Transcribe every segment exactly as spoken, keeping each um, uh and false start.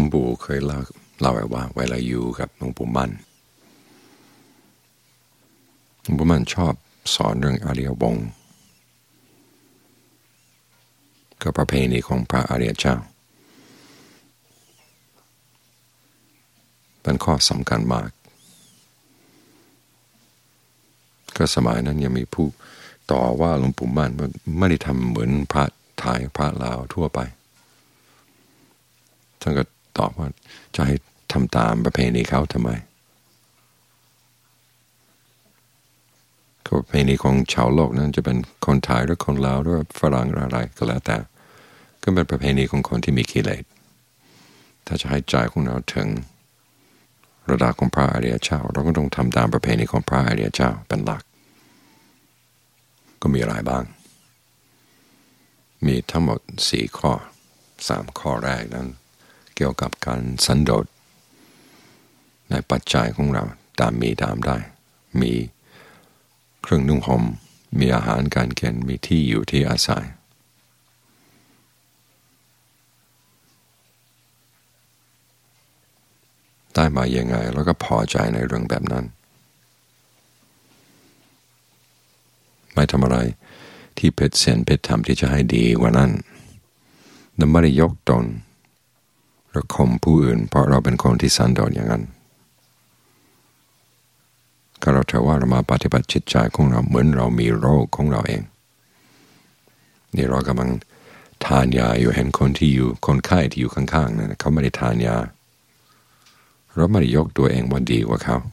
วงปู่เคยเล่าเล่าไว้ว่าเวลาอยู่กับหลวงปู่มั่นหลวงปู่มั่นชอบสอนเรื่องอริยวงศ์ก็ประเพณีของพระอริยเจ้าเป็นข้อสำคัญมากก็สมัยนั้นยังมีผู้ต่อว่าหลวงปู่มั่นว่าไม่ได้ทำเหมือนพระไทยพระลาวทั่วไปท่านก็ตอบว่าจะให้ทำตามประเพณีเขาทำไมประเพณีของชาวโลกนั้นจะเป็นคนไทยหรือคนลาวหรือฝรั่งหรืออะไรก็แล้วแต่ก็เป็นประเพณีของคนที่มีกิเลสถ้าจะให้ใจของเราถึงระดับของพระอริยเจ้าเราก็ต้องทำตามประเพณีของพระอริยเจ้าเป็นหลักก็มีอะไรบ้างมีทั้งหมดสี่ข้อสามข้อแรกนั้นเกี่ยวกับการสันโดษในปัจจัยของเราตามมีตามได้มีเครื่องนุ่งห่มมีอาหารการกินมีที่อยู่ที่อาศัยได้มายังไงแล้วก็พอใจในเรื่องแบบนั้นไม่ทำอะไรที่เพชรเสียนเพชรทำที่จะให้ดีกว่านั้นและไม่ได้ยกตนหรือข่มผู้อื่นเพราะเราเป็นคนที่สันโดษอย่างนั้นก็เราถือว่าเรามาปฏิบัติจิตใจของเราเหมือนเรามีโรคของเราเองนี่เรากำลังทานยาอยู่เห็นคนที่อยู่คนไข้ที่อยู่ข้างๆนะเขาไม่ได้ทานยาเราไม่ได้ยกตัวเองว่าดีกว่าเขา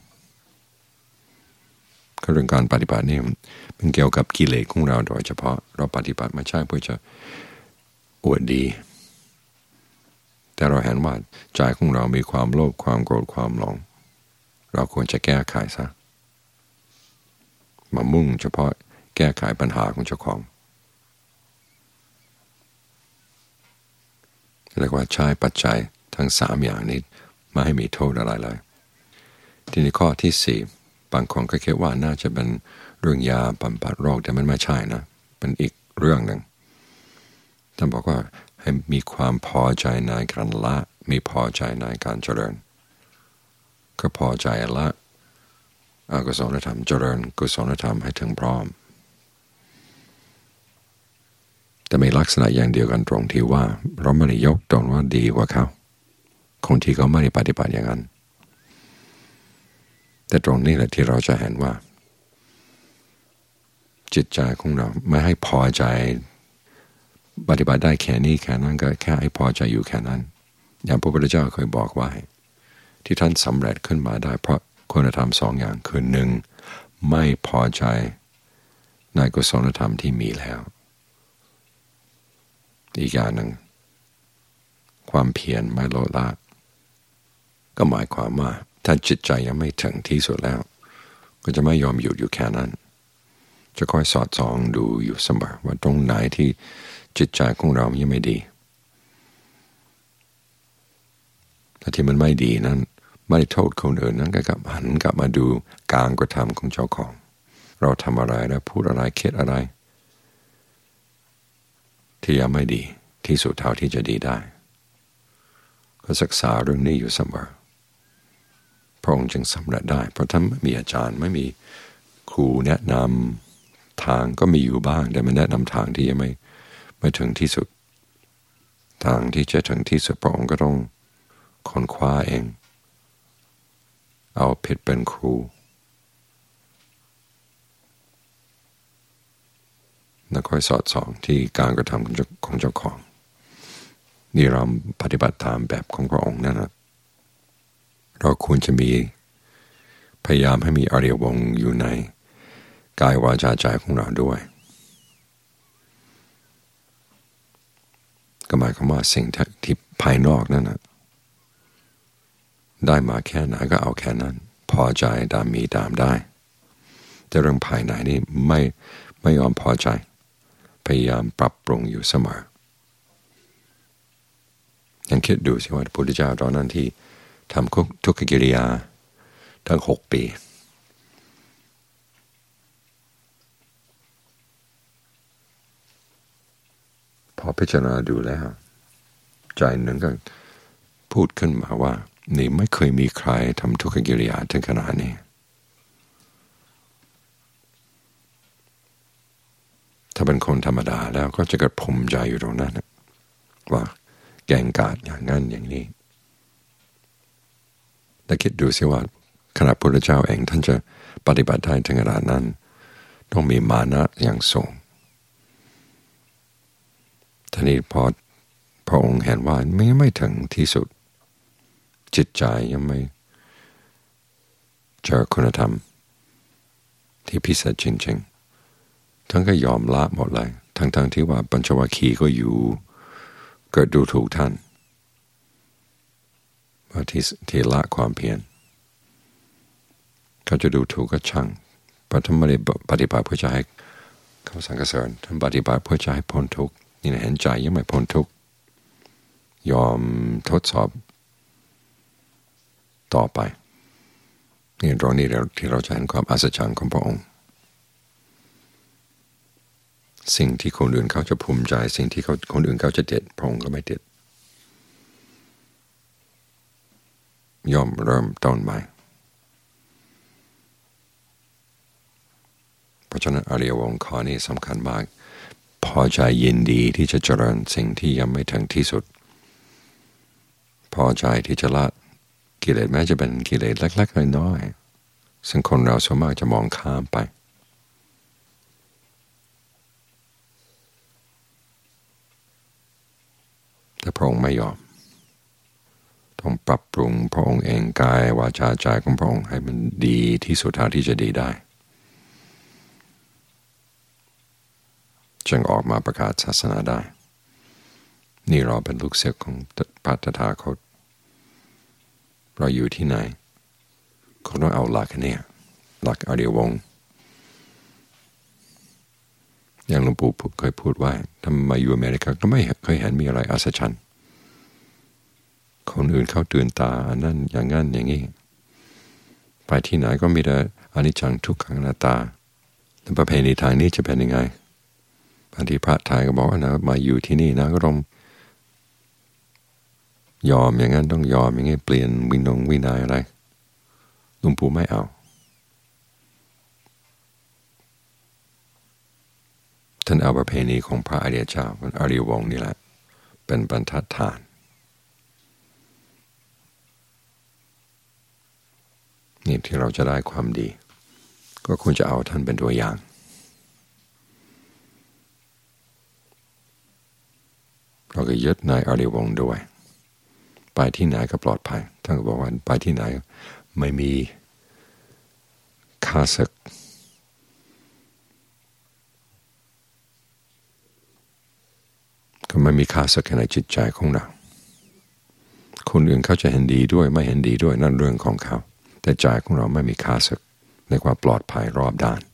ก็เรื่องการปฏิบัตินี่มันเกี่ยวกับกิเลสของเราโดยเฉพาะเราปฏิบัติไม่ใช่เพื่อจะอวดดีแต่เราเห็นว่าใจของเรามีความโลภความโกรธความหลงเราควรจะแก้ไขซะมามุ่งเฉพาะแก้ไขปัญหาของเจ้าของเรียกว่าใช้ปัจจัยทั้งสามอย่างนี้ไม่ให้มีโทษอะไรเลยทีนี้ข้อที่สี่บางคนก็คิดว่าน่าจะเป็นเรื่องยาบำบัดโรคแต่มันไม่ใช่นะเป็นอีกเรื่องหนึ่งท่านบอกว่าให้มีความพอใจในการละมีพอใจในการเจริญก็พอใจละอกุศลธรรมเจริญกุศลธรรมให้ถึงพร้อมแต่มีลักษณะอย่างเดียวกันตรงที่ว่าเราไม่ได้ยกตนว่าดีกว่าเขาคนที่เขาไม่ได้ปฏิบัติอย่างนั้นแต่ตรงนี้แหละที่เราจะเห็นว่าจิตใจของเราไม่ให้พอใจปฏิบัติได้แค่นี้แค่นั้นก็แค่ให้พอใจอยู่แค่นั้นอย่างพระพุทธเจ้าเคยบอกไว้ที่ท่านสำเร็จขึ้นมาได้เพราะคุณธรรมสองอย่างคือหนึ่งไม่พอใจในกุศลธรรมที่มีแล้วอีกอย่างหนึ่งความเพียรไม่ลดละก็หมายความว่าถ้าจิตใจยังไม่ถึงที่สุดแล้วก็จะไม่ยอมหยุดอยู่แค่นั้นจะคอยสอดส่องดูอยู่เสมอว่าตรงไหนที่จิตใจของเรายังไม่ดีแต่ที่มันไม่ดีนั้นไม่ได้โทษคนอื่นนั้นก็กลับหันกลับมาดูการกระทำของเจ้าของเราทำอะไรและพูดอะไรคิดอะไรที่ยังไม่ดีที่สุดเท่าที่จะดีได้ก็ศึกษาเรื่องนี้อยู่เสมอพระองค์จึงสำเร็จได้เพราะท่านไม่มีอาจารย์ไม่มีครูแนะนำทางก็มีอยู่บ้างแต่ไม่แนะนำทางที่ยังไม่ไม่ถึงที่สุดทางที่จะถึงที่สุดพระองค์ก็ต้องค้นคว้าเองเอาผิดเป็นครูแล้วค่อยสอดส่องที่การกระทำของเจ้าของนี่เราปฏิบัติตามแบบของพระองค์นั่นนะเราควรจะมีพยายามให้มีอริยวงศ์อยู่ในกายวาจาใจของเราด้วยก็หมายความว่าสิ่งที่ภายนอกนั่นนะได้มาแค่ไหนก็เอาแค่นั้นพอใจตามมีตามได้แต่เรื่องภายในนี่ไม่ไม่ยอมพอใจพยายามปรับปรุงอยู่เสมอยังคิดดูสิว่าพระพุทธเจ้าตอนนั้นที่ทำทุกขกิริยาทั้งหกปีพอพิจารณาดูแล้วใจหนึ่งก็พูดขึ้นมาว่านี่ไม่เคยมีใครทำทุกขกิริยาถึงขนาดนี้ถ้าเป็นคนธรรมดาแล้วก็จะเกิดภูมิใจอยู่ตรงนั้นว่าแกงกาดอย่างนั้นอย่างนี้แต่คิดดูสิว่าขณะพระพุทธเจ้าเองท่านจะปฏิบัติได้ถึงขนาดนั้นต้องมีมานะอย่างสูงทีนี้พอพระองค์เห็นว่าไม่ไม่ถึงที่สุดจิตใจยังไม่เจอคุณธรรมที่พิเศษจริงๆท่านก็ยอมละหมดเลยทั้งๆที่ว่าปัญจวัคคีย์ก็อยู่เกิดดูถูกท่านว่าที่ที่ละความเพียรเขาจะดูถูกก็ช่างเพราะท่านไม่ได้ปฏิบัติเพื่อจะให้เขาสรรเสริญท่านปฏิบัติเพื่อจะให้พ้นทุกข์นี่นะเห็นใจยังไม่พ้นทุกข์ยอมทดสอบต่อไปนี่ตรงนี้ที่เราจะเห็นความอัศจรรย์ของพระองค์สิ่งที่คนอื่นเขาจะภูมิใจสิ่งที่เขาคนอื่นเขาจะเด็ดพระองค์ก็ไม่เด็ดยอมเริ่มต้นใหม่เพราะฉะนั้นอริยวงศ์ข้อนี้สำคัญมากพอใจยินดีที่จะเจริญสิ่งที่ยังไม่ถึงที่สุดพอใจที่จะละกิเลสแม้จะเป็นกิเลสเล็กๆน้อยๆซึ่งคนเราส่วนมากจะมองข้ามไปแต่พระองค์ไม่ยอมต้องปรับปรุงพระองค์เองกายวาจาใจของพระองค์ให้มันดีที่สุดเท่าที่จะดีได้จึงออกมาประกาศศาสนาได้นี่เราเป็นลูกศิษย์ของพระตถาคตเราอยู่ที่ไหนเขาต้องเอาหลักเนี่ยหลักอริยวงศ์อย่างหลวงปู่เคยพูดว่าทำมาอยู่อเมริกาก็ไม่เคยเห็นมีอะไรอัศจรรย์คนอื่นเขาตื่นตาอันนั้นอย่างนั้นอย่างนี้ไปที่ไหนก็มีแต่อนิจจังทุกขังอนัตตาแต่ประเพณีทางนี้จะเป็นยังไงบางทีพระไทยก็บอกว่านะมาอยู่ที่นี่นะก็ต้องยอมอย่างนั้นต้องยอมอย่างนี้เปลี่ยนวินงวินัยอะไรหลวงปู่ไม่เอาท่านเอาประเพณีของพระอริยเจ้าอริยวงศ์นี่แหละเป็นบรรทัดฐานนี่ที่เราจะได้ความดีก็ควรจะเอาท่านเป็นตัวอย่างเราก็ยึดในอริยวงศ์ด้วยไปที่ไหนก็ปลอดภัยท่านก็บอกว่าไปที่ไหนไม่มีข้าศึกก็ไม่มีข้าศึกในจิตใจของเราคนอื่นเขาจะเห็นดีด้วยไม่เห็นดีด้วยนั่นเรื่องของเขาแต่ใจของเราไม่มีข้าศึกในความปลอดภัยรอบด้าน